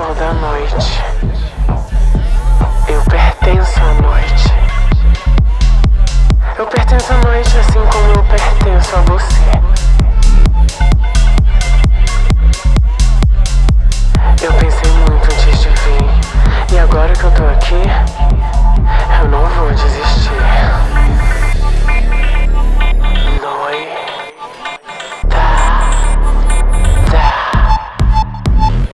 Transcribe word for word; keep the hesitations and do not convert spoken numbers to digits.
toda a noite. Eu pertenço à noite. Eu pertenço à noite assim como eu pertenço a você.